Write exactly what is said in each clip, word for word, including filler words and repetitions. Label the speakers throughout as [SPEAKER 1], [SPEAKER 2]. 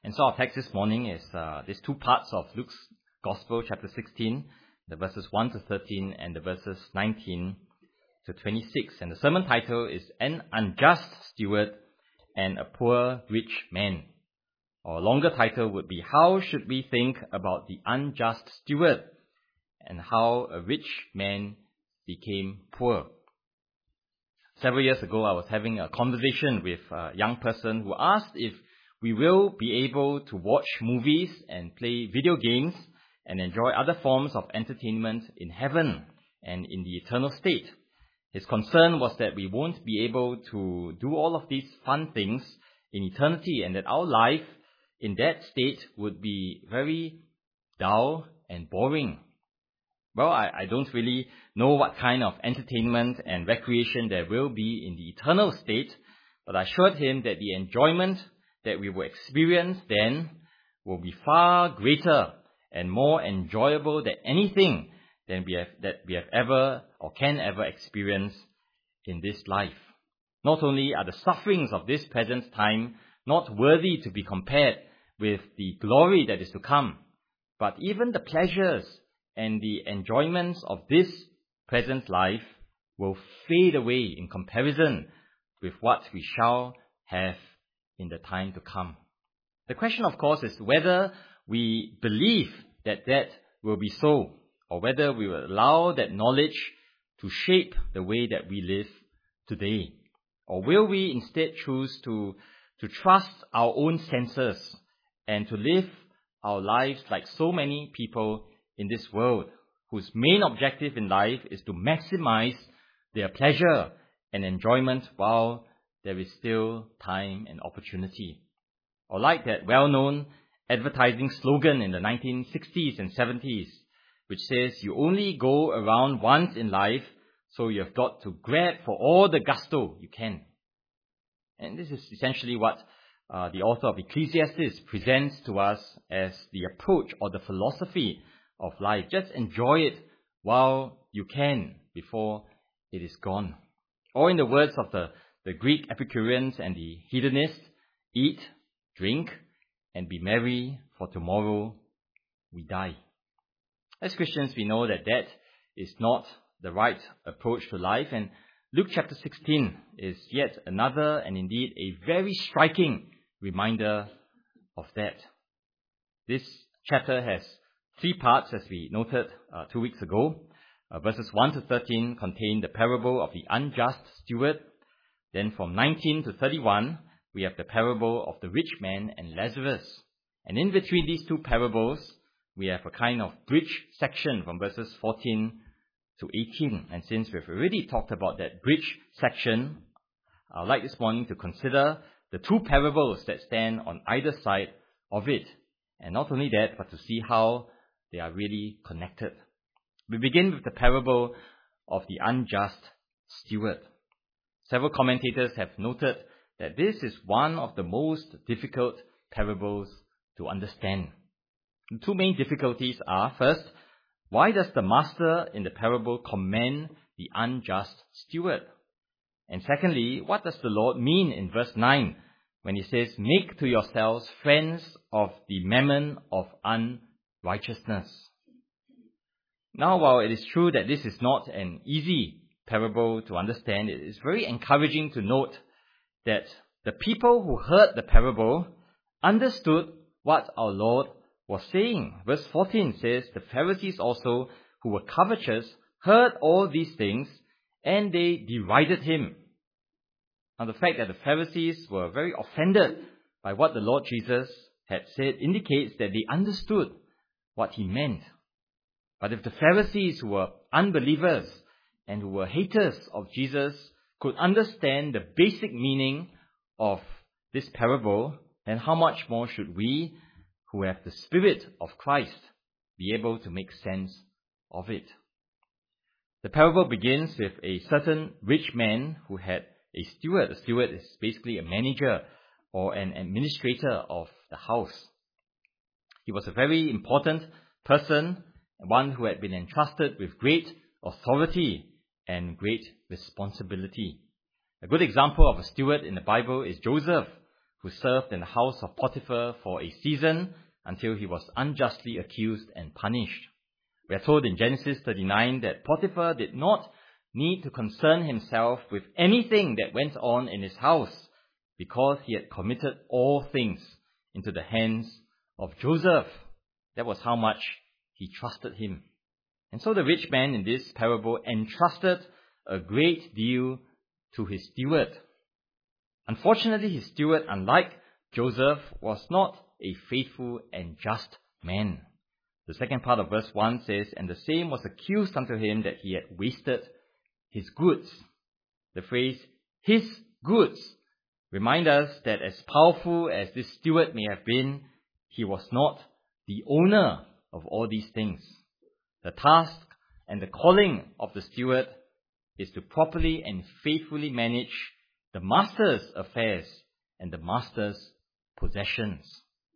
[SPEAKER 1] And so our text this morning is uh, these two parts of Luke's Gospel, chapter sixteen, the verses one to thirteen and the verses nineteen to twenty-six. And the sermon title is An Unjust Steward and a Poor Rich Man. Or a longer title would be How Should We Think About the Unjust Steward and How a Rich Man Became Poor. Several years ago, I was having a conversation with a young person who asked if we will be able to watch movies and play video games and enjoy other forms of entertainment in heaven and in the eternal state. His concern was that we won't be able to do all of these fun things in eternity and that our life in that state would be very dull and boring. Well, I, I don't really know what kind of entertainment and recreation there will be in the eternal state, but I assured him that the enjoyment that we will experience then will be far greater and more enjoyable than anything than we have, that we have ever or can ever experience in this life. Not only are the sufferings of this present time not worthy to be compared with the glory that is to come, but even the pleasures and the enjoyments of this present life will fade away in comparison with what we shall have in the time to come. The question, of course, is whether we believe that that will be so, or whether we will allow that knowledge to shape the way that we live today. Or will we instead choose to, to trust our own senses and to live our lives like so many people in this world, whose main objective in life is to maximize their pleasure and enjoyment while there is still time and opportunity. Or like that well-known advertising slogan in the nineteen sixties and seventies, which says you only go around once in life, so you've got to grab for all the gusto you can. And this is essentially what uh, the author of Ecclesiastes presents to us as the approach or the philosophy of life. Just enjoy it while you can before it is gone. Or in the words of the, the Greek Epicureans and the hedonists, eat, drink, and be merry, for tomorrow we die. As Christians, we know that that is not the right approach to life, and Luke chapter sixteen is yet another and indeed a very striking reminder of that. This chapter has three parts, as we noted uh, two weeks ago. Uh, verses one to thirteen contain the parable of the unjust steward. Then from nineteen to thirty-one, we have the parable of the rich man and Lazarus. And in between these two parables, we have a kind of bridge section from verses fourteen to eighteen. And since we've already talked about that bridge section, I'd like this morning to consider the two parables that stand on either side of it. And not only that, but to see how they are really connected. We begin with the parable of the unjust steward. Several commentators have noted that this is one of the most difficult parables to understand. The two main difficulties are, first, why does the master in the parable commend the unjust steward? And secondly, what does the Lord mean in verse nine when he says, make to yourselves friends of the mammon of unrighteousness? Now, while it is true that this is not an easy parable to understand, it is very encouraging to note that the people who heard the parable understood what our Lord was saying. Verse fourteen says, the Pharisees also, who were covetous, heard all these things, and they derided him. Now, the fact that the Pharisees were very offended by what the Lord Jesus had said indicates that they understood what he meant. But if the Pharisees, who were unbelievers and who were haters of Jesus, could understand the basic meaning of this parable, then how much more should we, who have the Spirit of Christ, be able to make sense of it? The parable begins with a certain rich man who had a steward. A steward is basically a manager or an administrator of the house. He was a very important person, one who had been entrusted with great authority and great responsibility. A good example of a steward in the Bible is Joseph, who served in the house of Potiphar for a season until he was unjustly accused and punished. We are told in Genesis thirty-nine that Potiphar did not need to concern himself with anything that went on in his house because he had committed all things into the hands of Joseph. That was how much he trusted him. And so the rich man in this parable entrusted a great deal to his steward. Unfortunately, his steward, unlike Joseph, was not a faithful and just man. The second part of verse one says, "And the same was accused unto him that he had wasted his goods." The phrase, "his goods," remind us that as powerful as this steward may have been, he was not the owner of all these things. The task and the calling of the steward is to properly and faithfully manage the master's affairs and the master's possessions.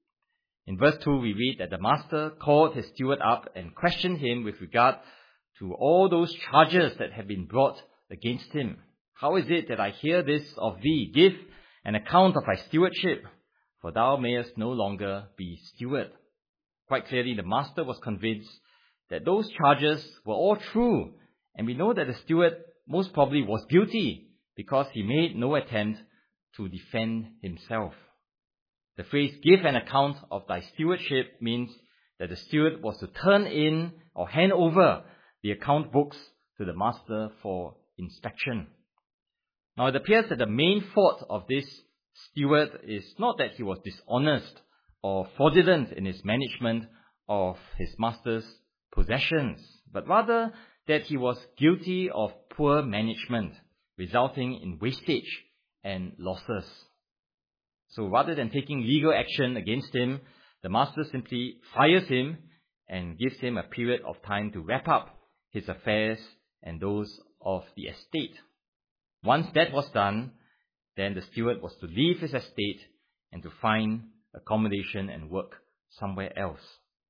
[SPEAKER 1] In verse two, we read that the master called his steward up and questioned him with regard to all those charges that have been brought against him. "How is it that I hear this of thee? Give an account of thy stewardship, for thou mayest no longer be steward." Quite clearly, the master was convinced that those charges were all true, and we know that the steward most probably was guilty because he made no attempt to defend himself. The phrase, "give an account of thy stewardship," means that the steward was to turn in or hand over the account books to the master for inspection. Now, it appears that the main fault of this steward is not that he was dishonest or fraudulent in his management of his master's possessions, but rather that he was guilty of poor management, resulting in wastage and losses. So rather than taking legal action against him, the master simply fires him and gives him a period of time to wrap up his affairs and those of the estate. Once that was done, then the steward was to leave his estate and to find accommodation and work somewhere else.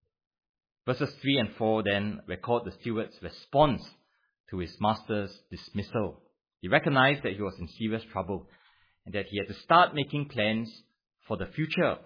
[SPEAKER 1] Verses three and four then record the steward's response to his master's dismissal. He recognized that he was in serious trouble and that he had to start making plans for the future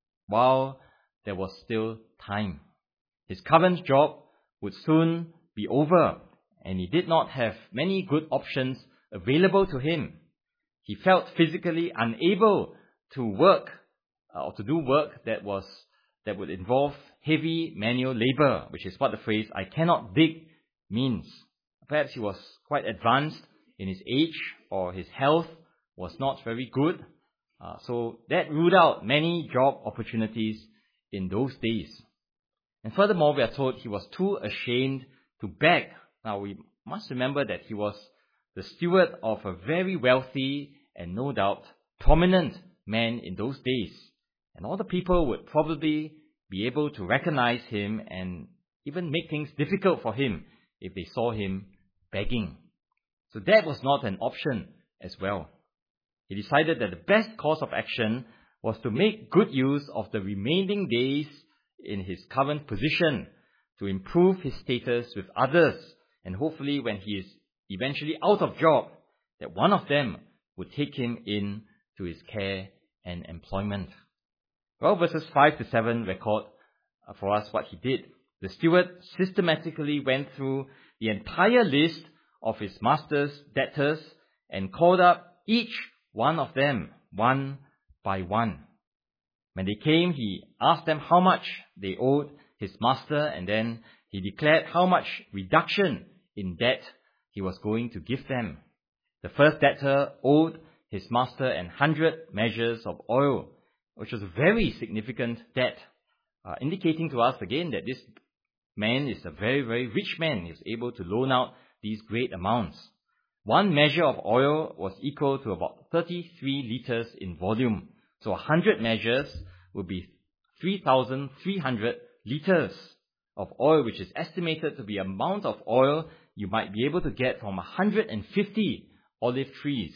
[SPEAKER 1] while there was still time. His current job would soon be over, and he did not have many good options available to him. He felt physically unable to work uh, or to do work that was that would involve heavy manual labor, which is what the phrase "I cannot dig" means. Perhaps he was quite advanced in his age, or his health was not very good. Uh, so that ruled out many job opportunities in those days. And furthermore, we are told he was too ashamed to beg. Now, we must remember that he was the steward of a very wealthy and no doubt prominent man in those days. And all the people would probably be able to recognize him and even make things difficult for him if they saw him begging. So that was not an option as well. He decided that the best course of action was to make good use of the remaining days in his current position to improve his status with others, and hopefully when he is eventually out of job, that one of them would take him in to his care and employment. Well, verses five to seven record for us what he did. The steward systematically went through the entire list of his master's debtors and called up each one of them, one by one. When they came, he asked them how much they owed his master, and then he declared how much reduction in debt he was going to give them. The first debtor owed his master an hundred measures of oil, which was a very significant debt, uh, indicating to us again that this man is a very, very rich man. He was able to loan out these great amounts. One measure of oil was equal to about thirty-three liters in volume. So a hundred measures would be three thousand three hundred liters of oil, which is estimated to be the amount of oil you might be able to get from one hundred fifty olive trees.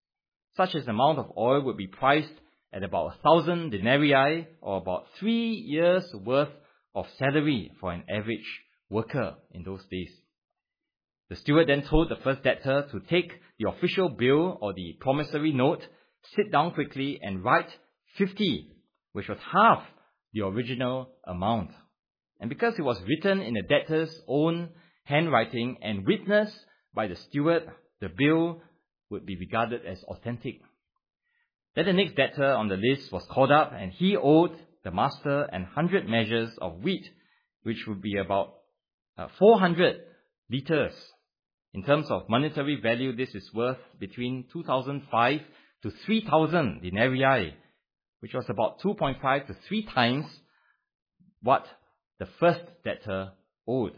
[SPEAKER 1] Such an amount of oil would be priced at about a thousand denarii, or about three years' worth of salary for an average worker in those days. The steward then told the first debtor to take the official bill or the promissory note, sit down quickly and write fifty, which was half the original amount. And because it was written in the debtor's own handwriting and witnessed by the steward, the bill would be regarded as authentic. Then the next debtor on the list was called up, and he owed the master an hundred measures of wheat, which would be about uh, four hundred liters. In terms of monetary value, this is worth between two thousand five to three thousand denarii, which was about two point five to three times what the first debtor owed,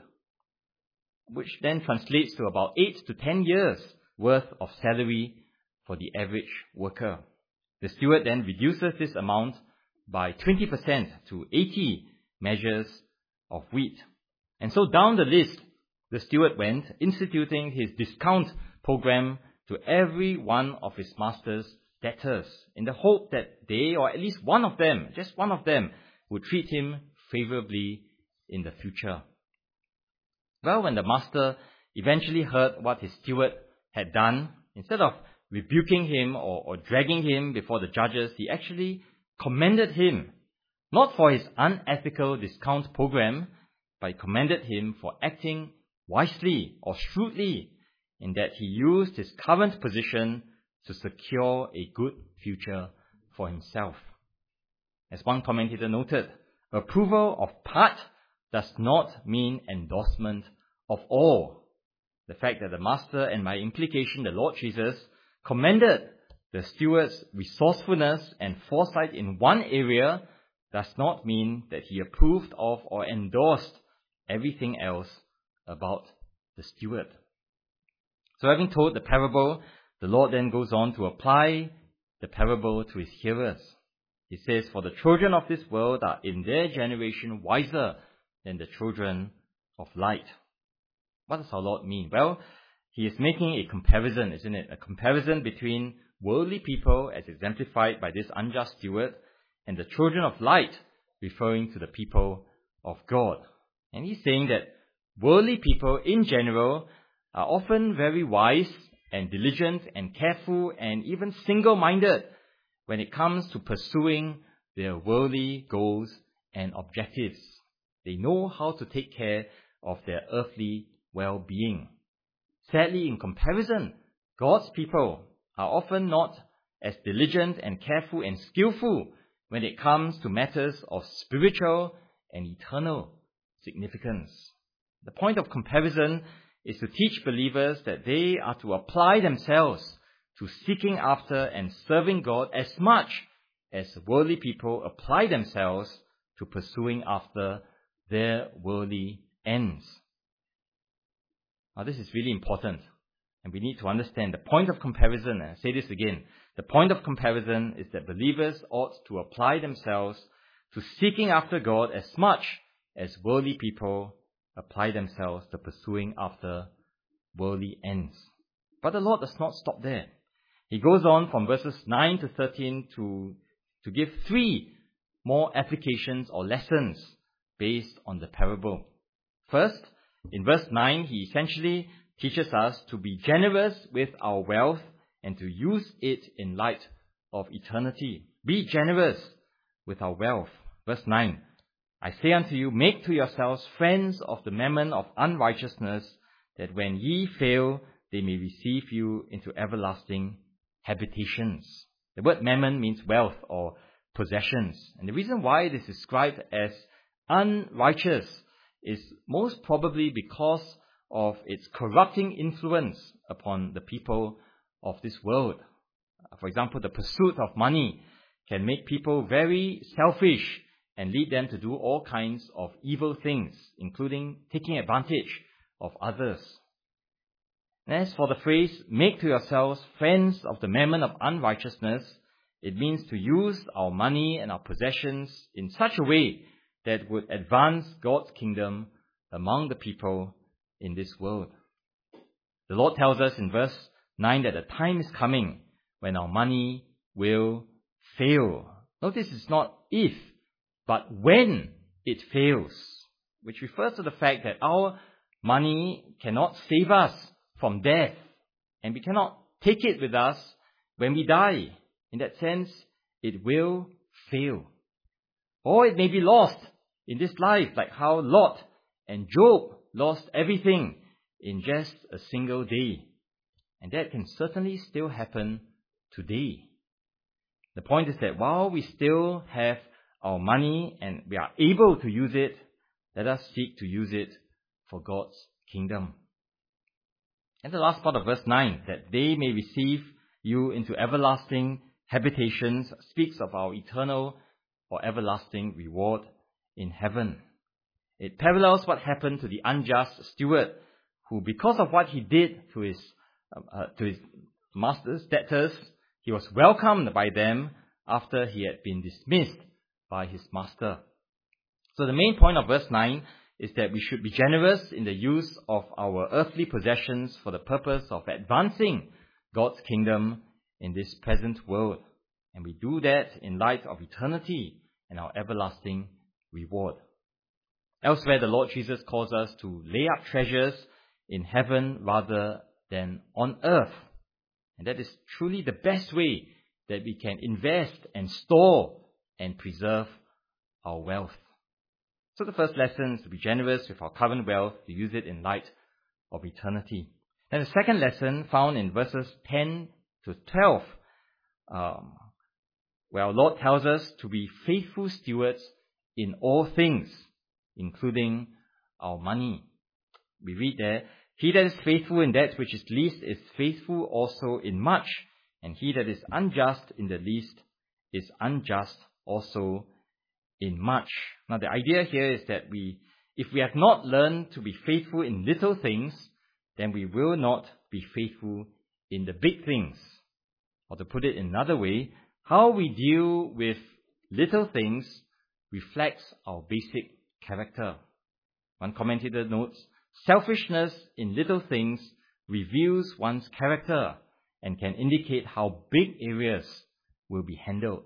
[SPEAKER 1] which then translates to about eight to ten years worth of salary for the average worker. The steward then reduces this amount by twenty percent to eighty measures of wheat. And so down the list, the steward went, instituting his discount program to every one of his master's debtors, in the hope that they, or at least one of them, just one of them, would treat him favorably in the future. Well, when the master eventually heard what his steward had done, instead of rebuking him or, or dragging him before the judges, he actually commended him, not for his unethical discount program, but he commended him for acting wisely or shrewdly, in that he used his current position to secure a good future for himself. As one commentator noted, approval of part does not mean endorsement of all. The fact that the master, and by implication the Lord Jesus, commended the steward's resourcefulness and foresight in one area does not mean that he approved of or endorsed everything else about the steward. So having told the parable, the Lord then goes on to apply the parable to his hearers. He says, "For the children of this world are in their generation wiser than the children of light." What does our Lord mean? Well, he is making a comparison, isn't it? A comparison between worldly people, as exemplified by this unjust steward, and the children of light, referring to the people of God. And he's saying that worldly people in general are often very wise and diligent and careful and even single-minded when it comes to pursuing their worldly goals and objectives. They know how to take care of their earthly well-being. Sadly, in comparison, God's people are often not as diligent and careful and skillful when it comes to matters of spiritual and eternal significance. The point of comparison is to teach believers that they are to apply themselves to seeking after and serving God as much as worldly people apply themselves to pursuing after their worldly ends. Now, this is really important, and we need to understand the point of comparison. And I say this again, the point of comparison is that believers ought to apply themselves to seeking after God as much as worldly people apply themselves to pursuing after worldly ends. But the Lord does not stop there. He goes on from verses nine to thirteen to, to give three more applications or lessons based on the parable. First, in verse nine, he essentially teaches us to be generous with our wealth and to use it in light of eternity. Be generous with our wealth. Verse nine, "I say unto you, make to yourselves friends of the mammon of unrighteousness, that when ye fail, they may receive you into everlasting habitations." The word mammon means wealth or possessions. And the reason why it is described as unrighteous is most probably because of its corrupting influence upon the people of this world. For example, the pursuit of money can make people very selfish and lead them to do all kinds of evil things, including taking advantage of others. And as for the phrase, "make to yourselves friends of the mammon of unrighteousness," it means to use our money and our possessions in such a way that would advance God's kingdom among the people in this world. The Lord tells us in verse nine that the time is coming when our money will fail. Notice it's not if, but when it fails, which refers to the fact that our money cannot save us from death, and we cannot take it with us when we die. In that sense, it will fail. Or it may be lost in this life, like how Lot and Job lost everything in just a single day. And that can certainly still happen today. The point is that while we still have our money and we are able to use it, let us seek to use it for God's kingdom. And the last part of verse nine, that they may receive you into everlasting habitations, speaks of our eternal or everlasting reward in heaven. It parallels what happened to the unjust steward, who because of what he did to his, uh, to his master's debtors, he was welcomed by them after he had been dismissed by his master. So the main point of verse nine is that we should be generous in the use of our earthly possessions for the purpose of advancing God's kingdom in this present world. And we do that in light of eternity and our everlasting reward. Elsewhere, the Lord Jesus calls us to lay up treasures in heaven rather than on earth. And that is truly the best way that we can invest and store and preserve our wealth. So the first lesson is to be generous with our current wealth, to use it in light of eternity. And the second lesson found in verses ten to twelve, um, where our Lord tells us to be faithful stewards in all things, including our money. We read there, he that is faithful in that which is least is faithful also in much, and he that is unjust in the least is unjust also in much. Now the idea here is that we, if we have not learned to be faithful in little things, then we will not be faithful in the big things. Or to put it in another way, how we deal with little things reflects our basic character. One commentator notes, selfishness in little things reveals one's character and can indicate how big areas will be handled.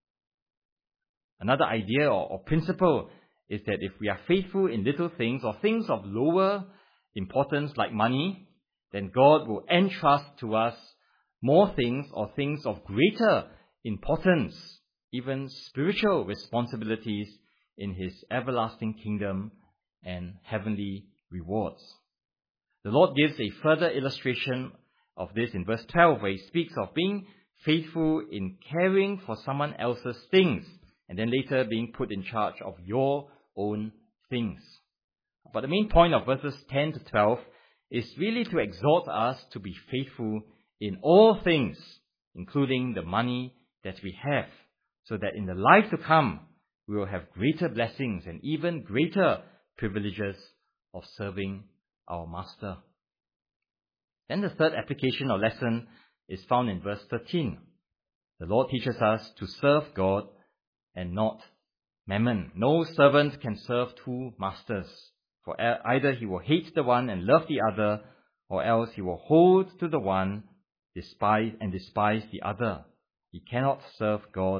[SPEAKER 1] Another idea or, or principle is that if we are faithful in little things or things of lower importance like money, then God will entrust to us more things or things of greater importance, even spiritual responsibilities in His everlasting kingdom and heavenly rewards. The Lord gives a further illustration of this in verse twelve, where He speaks of being faithful in caring for someone else's things, and then later being put in charge of your own things. But the main point of verses ten to twelve is really to exhort us to be faithful in all things, including the money that we have, so that in the life to come, we will have greater blessings and even greater privileges of serving our Master. Then the third application or lesson is found in verse thirteen. The Lord teaches us to serve God and not mammon. No servant can serve two masters, for either he will hate the one and love the other, or else he will hold to the one despise and despise the other. He cannot serve God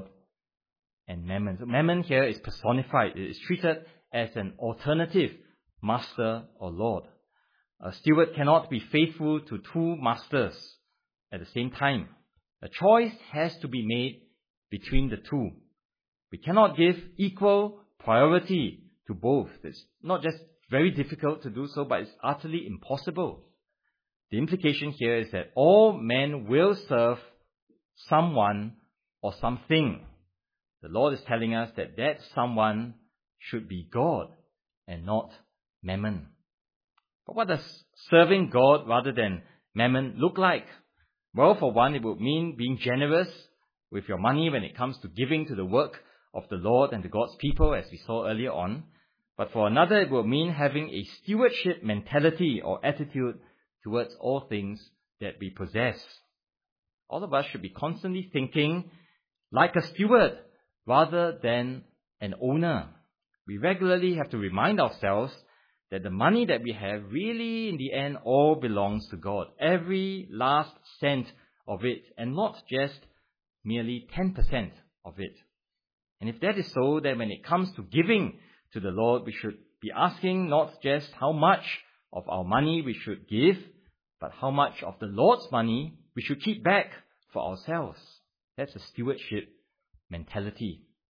[SPEAKER 1] and mammon. So mammon here is personified. It is treated as an alternative master or Lord. A steward cannot be faithful to two masters at the same time. A choice has to be made between the two. We cannot give equal priority to both. It's not just very difficult to do so, but it's utterly impossible. The implication here is that all men will serve someone or something. The Lord is telling us that that someone should be God and not mammon. But what does serving God rather than mammon look like? Well, for one, it would mean being generous with your money when it comes to giving to the work of the Lord and to God's people, as we saw earlier on. But for another, it will mean having a stewardship mentality or attitude towards all things that we possess. All of us should be constantly thinking like a steward rather than an owner. We regularly have to remind ourselves that the money that we have really in the end all belongs to God. Every last cent of it, and not just merely ten percent of it. And if that is so, then when it comes to giving to the Lord, we should be asking not just how much of our money we should give, but how much of the Lord's money we should keep back for ourselves. That's a stewardship mentality.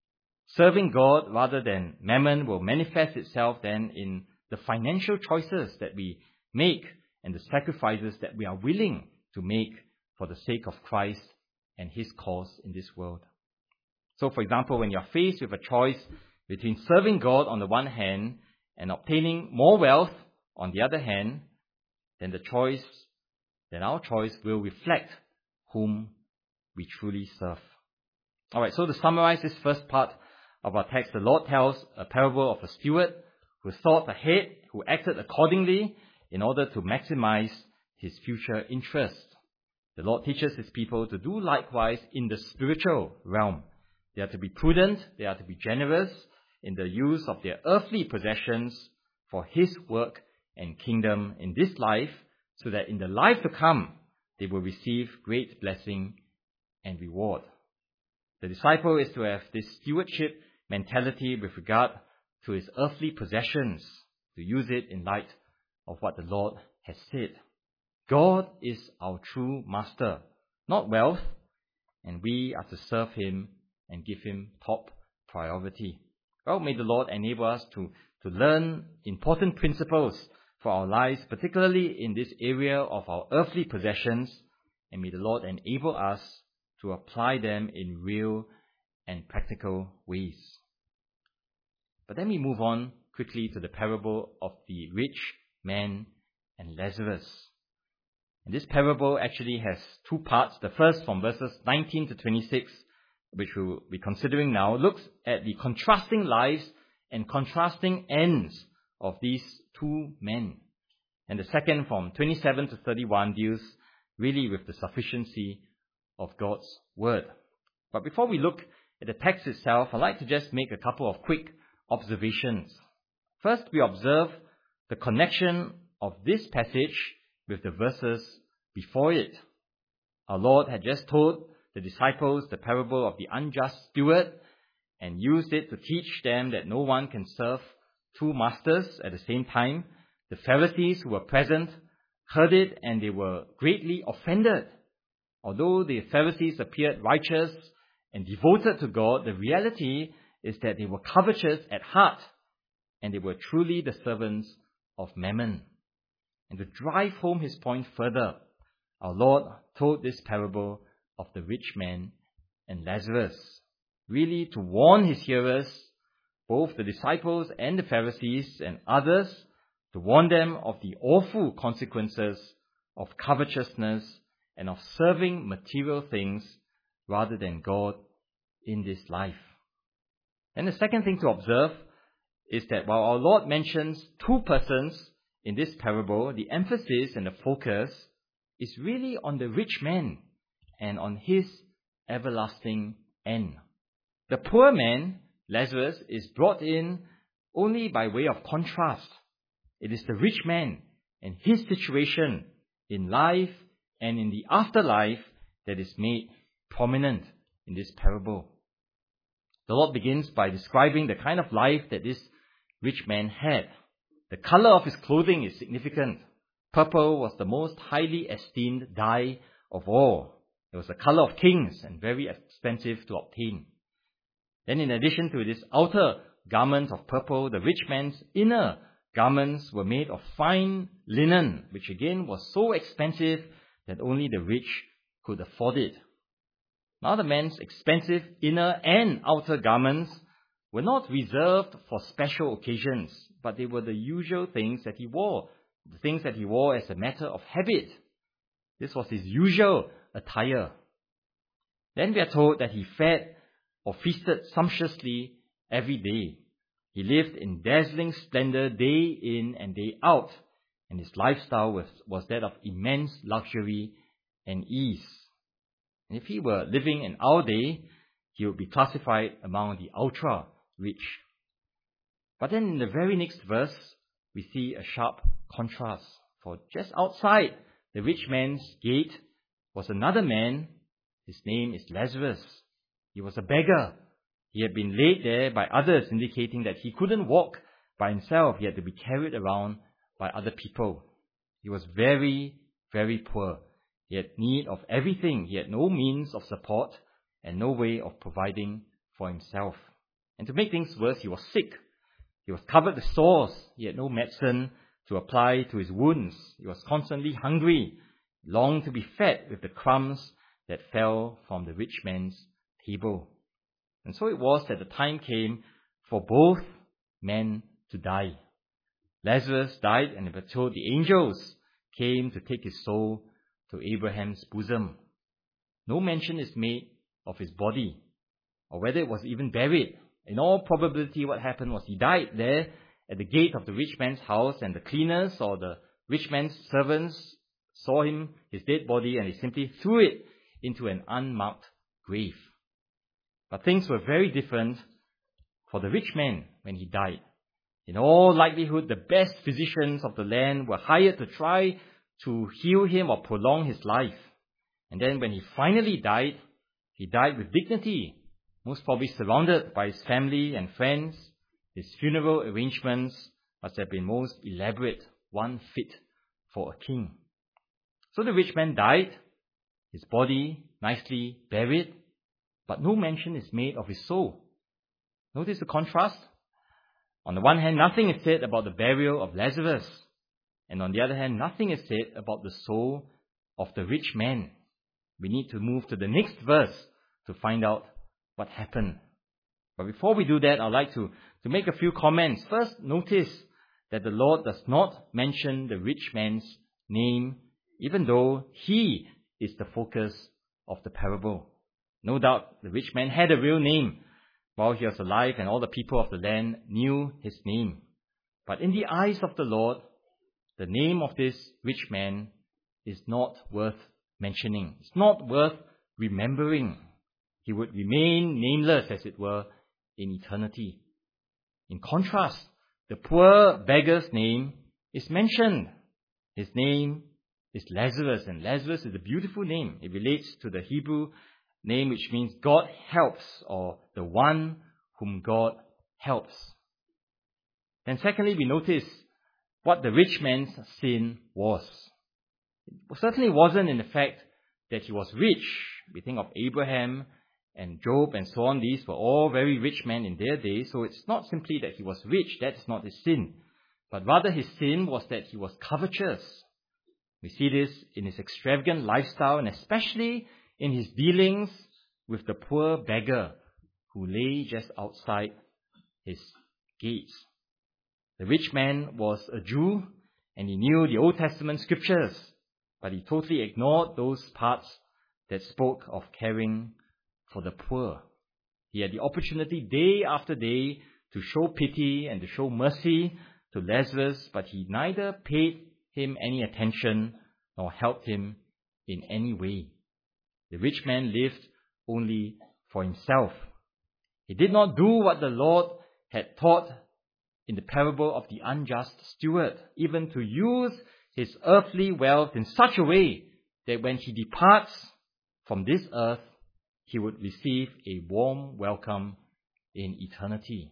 [SPEAKER 1] Serving God rather than mammon will manifest itself then in the financial choices that we make and the sacrifices that we are willing to make for the sake of Christ and His cause in this world. So, for example, when you are faced with a choice between serving God on the one hand and obtaining more wealth on the other hand, then the choice, then our choice will reflect whom we truly serve. Alright, so to summarize this first part of our text, the Lord tells a parable of a steward who thought ahead, who acted accordingly in order to maximize his future interests. The Lord teaches His people to do likewise in the spiritual realm. They are to be prudent, they are to be generous in the use of their earthly possessions for His work and kingdom in this life, so that in the life to come, they will receive great blessing and reward. The disciple is to have this stewardship mentality with regard to his earthly possessions, to use it in light of what the Lord has said. God is our true master, not wealth, and we are to serve Him and give Him top priority. Well, may the Lord enable us to, to learn important principles for our lives, particularly in this area of our earthly possessions, and may the Lord enable us to apply them in real and practical ways. But then we move on quickly to the parable of the rich man and Lazarus. And this parable actually has two parts. The first, from verses nineteen to twenty-six, which we'll be considering now, looks at the contrasting lives and contrasting ends of these two men. And the second, from twenty-seven to thirty-one, deals really with the sufficiency of God's word. But before we look at the text itself, I'd like to just make a couple of quick observations. First, we observe the connection of this passage with the verses before it. Our Lord had just told the disciples the parable of the unjust steward and used it to teach them that no one can serve two masters at the same time. The Pharisees who were present heard it and they were greatly offended. Although the Pharisees appeared righteous and devoted to God, the reality is that they were covetous at heart and they were truly the servants of Mammon. And to drive home His point further, our Lord told this parable of the rich man and Lazarus, really to warn His hearers, both the disciples and the Pharisees and others, to warn them of the awful consequences of covetousness and of serving material things rather than God in this life. And the second thing to observe is that while our Lord mentions two persons in this parable, the emphasis and the focus is really on the rich man and on his everlasting end. The poor man, Lazarus, is brought in only by way of contrast. It is the rich man and his situation in life and in the afterlife that is made prominent in this parable. The Lord begins by describing the kind of life that this rich man had. The color of his clothing is significant. Purple was the most highly esteemed dye of all. It was the color of kings and very expensive to obtain. Then in addition to this outer garment of purple, the rich man's inner garments were made of fine linen, which again was so expensive that only the rich could afford it. Now the man's expensive inner and outer garments were not reserved for special occasions, but they were the usual things that he wore, the things that he wore as a matter of habit. This was his usual attire. Then we are told that he fed or feasted sumptuously every day. He lived in dazzling splendor day in and day out, and his lifestyle was, was that of immense luxury and ease. And if he were living in our day, he would be classified among the ultra-rich. But then in the very next verse, we see a sharp contrast. For just outside the rich man's gate was another man. His name is Lazarus. He was a beggar. He had been laid there by others, indicating that he couldn't walk by himself. He had to be carried around by other people. He was very, very poor. He had need of everything. He had no means of support and no way of providing for himself. And to make things worse, he was sick. He was covered with sores. He had no medicine to apply to his wounds. He was constantly hungry, longed to be fed with the crumbs that fell from the rich man's table. And so it was that the time came for both men to die. Lazarus died, and we're told the angels came to take his soul to Abraham's bosom. No mention is made of his body, or whether it was even buried. In all probability, what happened was he died there at the gate of the rich man's house, and the cleaners or the rich man's servants saw him, his dead body, and they simply threw it into an unmarked grave. But things were very different for the rich man when he died. In all likelihood, the best physicians of the land were hired to try to heal him or prolong his life. And then when he finally died, he died with dignity, most probably surrounded by his family and friends. His funeral arrangements must have been most elaborate, one fit for a king. So the rich man died, his body nicely buried, but no mention is made of his soul. Notice the contrast. On the one hand, nothing is said about the burial of Lazarus. And on the other hand, nothing is said about the soul of the rich man. We need to move to the next verse to find out what happened. But before we do that, I'd like to, to make a few comments. First, notice that the Lord does not mention the rich man's name, even though he is the focus of the parable. No doubt the rich man had a real name while he was alive, and all the people of the land knew his name. But in the eyes of the Lord, the name of this rich man is not worth mentioning. It's not worth remembering. He would remain nameless, as it were, in eternity. In contrast, the poor beggar's name is mentioned. His name is Lazarus, and Lazarus is a beautiful name. It relates to the Hebrew name which means God helps, or the one whom God helps. Then secondly, we notice what the rich man's sin was. It certainly wasn't in the fact that he was rich. We think of Abraham and Job and so on. These were all very rich men in their day. So it's not simply that he was rich. That's not his sin. But rather his sin was that he was covetous. We see this in his extravagant lifestyle, and especially in his dealings with the poor beggar who lay just outside his gates. The rich man was a Jew, and he knew the Old Testament scriptures, but he totally ignored those parts that spoke of caring for the poor. He had the opportunity day after day to show pity and to show mercy to Lazarus, but he neither paid him any attention nor helped him in any way. The rich man lived only for himself. He did not do what the Lord had taught in the parable of the unjust steward, even to use his earthly wealth in such a way that when he departs from this earth, he would receive a warm welcome in eternity.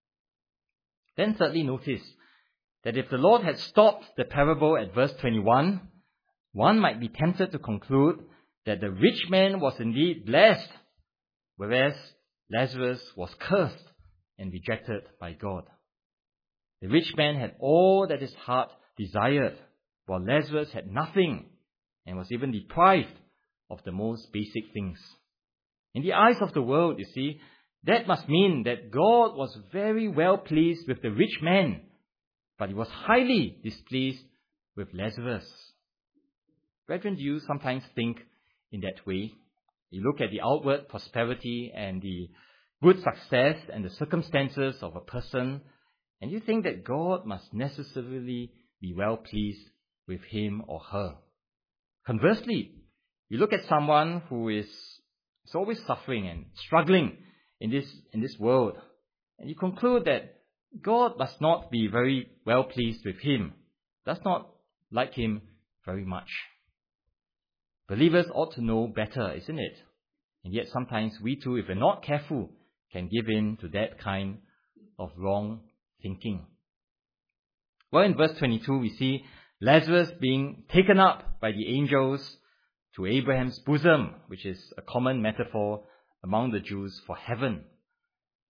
[SPEAKER 1] Then thirdly, notice that if the Lord had stopped the parable at verse twenty-one, one might be tempted to conclude that the rich man was indeed blessed, whereas Lazarus was cursed and rejected by God. The rich man had all that his heart desired, while Lazarus had nothing and was even deprived of the most basic things. In the eyes of the world, you see, that must mean that God was very well pleased with the rich man, but he was highly displeased with Lazarus. Brethren, do you sometimes think in that way? You look at the outward prosperity and the good success and the circumstances of a person, and you think that God must necessarily be well pleased with him or her. Conversely, you look at someone who is, is always suffering and struggling in this, in this world, and you conclude that God must not be very well pleased with him, does not like him very much. Believers ought to know better, isn't it? And yet sometimes we too, if we're not careful, can give in to that kind of wrong thinking. Well, in verse twenty-two, we see Lazarus being taken up by the angels to Abraham's bosom, which is a common metaphor among the Jews for heaven.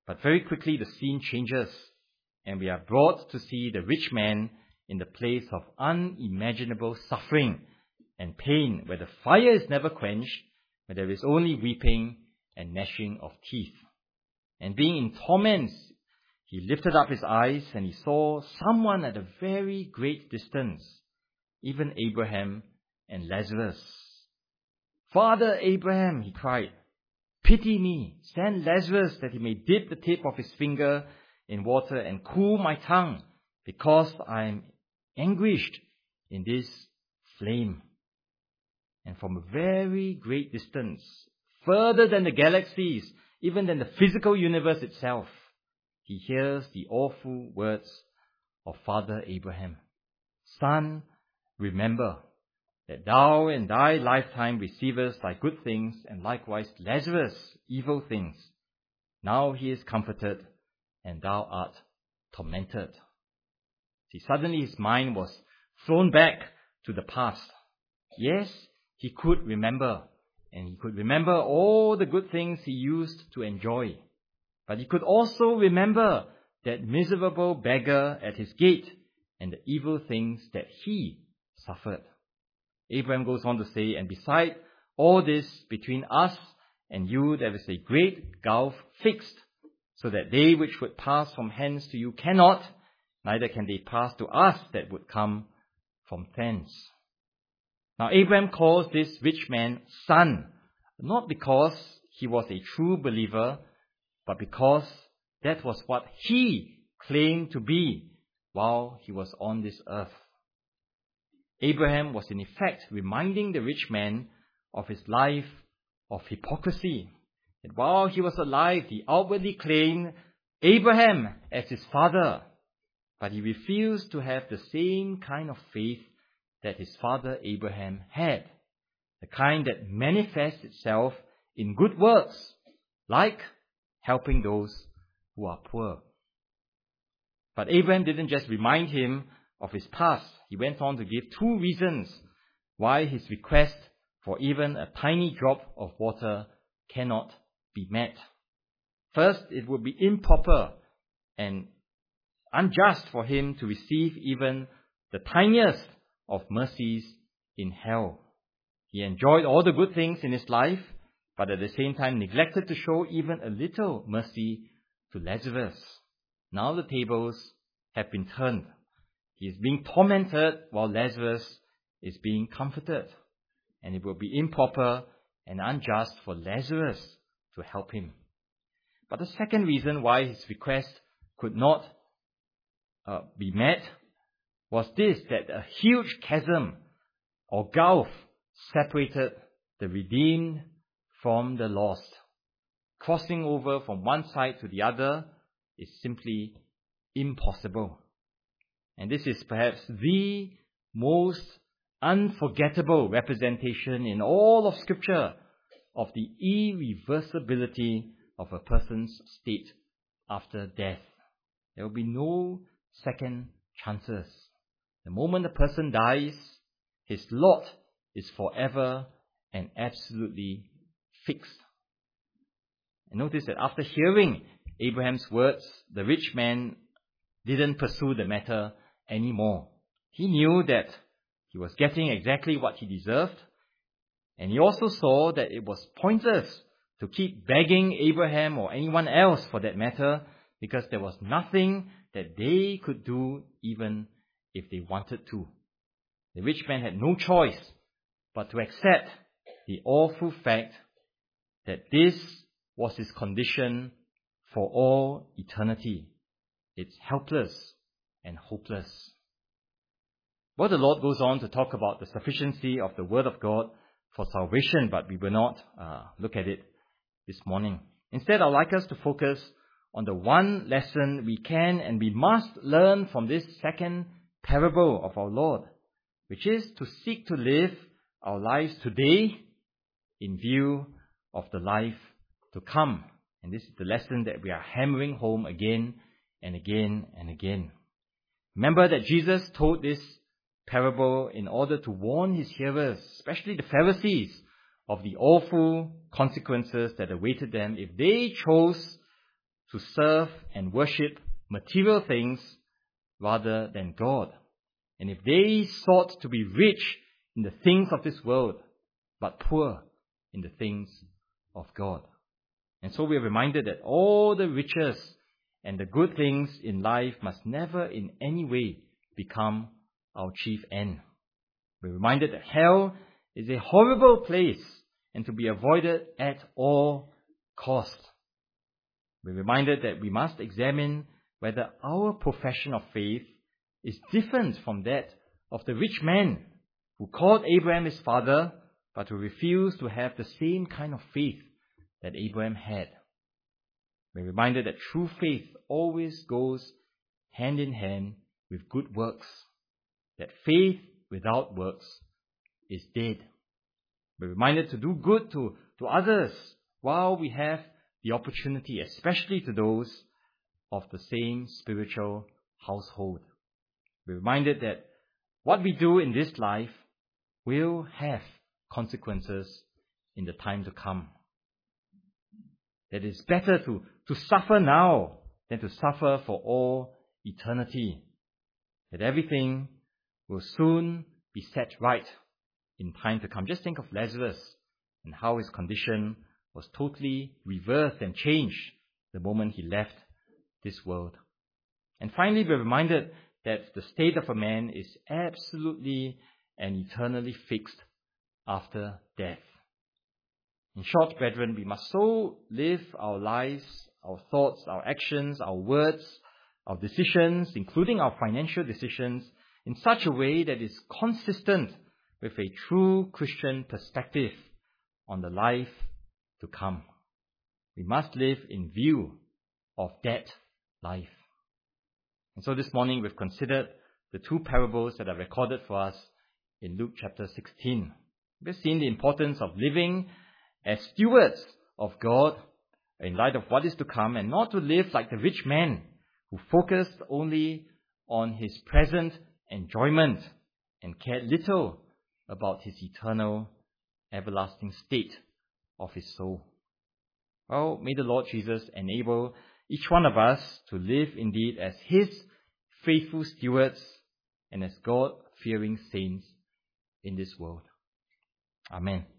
[SPEAKER 1] But very quickly the scene changes, and we are brought to see the rich man in the place of unimaginable suffering and pain, where the fire is never quenched, where there is only weeping and gnashing of teeth. And being in torments, he lifted up his eyes and he saw someone at a very great distance, even Abraham and Lazarus. "Father Abraham," he cried, "pity me, send Lazarus that he may dip the tip of his finger in water and cool my tongue, because I am anguished in this flame." And from a very great distance, further than the galaxies, even than the physical universe itself, he hears the awful words of Father Abraham. "Son, remember that thou in thy lifetime receivest thy good things, and likewise Lazarus evil things. Now he is comforted, and thou art tormented." See, suddenly his mind was thrown back to the past. Yes, he could remember, and he could remember all the good things he used to enjoy. But he could also remember that miserable beggar at his gate and the evil things that he suffered. Abraham goes on to say, "And beside all this, between us and you there is a great gulf fixed, so that they which would pass from hence to you cannot, neither can they pass to us that would come from thence." Now Abraham calls this rich man son, not because he was a true believer, but because that was what he claimed to be while he was on this earth. Abraham was in effect reminding the rich man of his life of hypocrisy. That while he was alive, he outwardly claimed Abraham as his father, but he refused to have the same kind of faith that his father Abraham had, the kind that manifests itself in good works, like helping those who are poor. But Abraham didn't just remind him of his past. He went on to give two reasons why his request for even a tiny drop of water cannot be met. First, it would be improper and unjust for him to receive even the tiniest of mercies in hell. He enjoyed all the good things in his life, but at the same time neglected to show even a little mercy to Lazarus. Now the tables have been turned. He is being tormented while Lazarus is being comforted. And it will be improper and unjust for Lazarus to help him. But the second reason why his request could not uh, be met was this, that a huge chasm or gulf separated the redeemed from the lost. Crossing over from one side to the other is simply impossible. And this is perhaps the most unforgettable representation in all of Scripture of the irreversibility of a person's state after death. There will be no second chances. The moment a person dies, his lot is forever and absolutely fixed. And notice that after hearing Abraham's words, the rich man didn't pursue the matter anymore. He knew that he was getting exactly what he deserved, and he also saw that it was pointless to keep begging Abraham or anyone else for that matter, because there was nothing that they could do even if they wanted to. The rich man had no choice but to accept the awful fact that this was his condition for all eternity. It's helpless and hopeless. Well, the Lord goes on to talk about the sufficiency of the Word of God for salvation, but we will not uh, look at it this morning. Instead, I'd like us to focus on the one lesson we can and we must learn from this second parable of our Lord, which is to seek to live our lives today in view of the life to come. And this is the lesson that we are hammering home again and again and again. Remember that Jesus told this parable in order to warn his hearers, especially the Pharisees, of the awful consequences that awaited them if they chose to serve and worship material things rather than God. And if they sought to be rich in the things of this world, but poor in the things of God. And so we are reminded that all the riches and the good things in life must never in any way become our chief end. We're reminded that hell is a horrible place and to be avoided at all cost. We're reminded that we must examine whether our profession of faith is different from that of the rich man who called Abraham his father, but who refused to have the same kind of faith that Abraham had. We're reminded that true faith always goes hand in hand with good works, that faith without works is dead. We're reminded to do good to, to others while we have the opportunity, especially to those of the same spiritual household. We're reminded that what we do in this life will have consequences in the time to come. That it's better to, to suffer now than to suffer for all eternity. That everything will soon be set right in time to come. Just think of Lazarus and how his condition was totally reversed and changed the moment he left this world. And finally, we're reminded that the state of a man is absolutely and eternally fixed after death. In short, brethren, we must so live our lives, our thoughts, our actions, our words, our decisions, including our financial decisions, in such a way that is consistent with a true Christian perspective on the life to come. We must live in view of that life. And so this morning we've considered the two parables that are recorded for us in Luke chapter sixteen. We've seen the importance of living as stewards of God in light of what is to come, and not to live like the rich man who focused only on his present enjoyment and cared little about his eternal, everlasting state of his soul. Well, may the Lord Jesus enable each one of us to live indeed as his faithful stewards and as God-fearing saints in this world. Amen.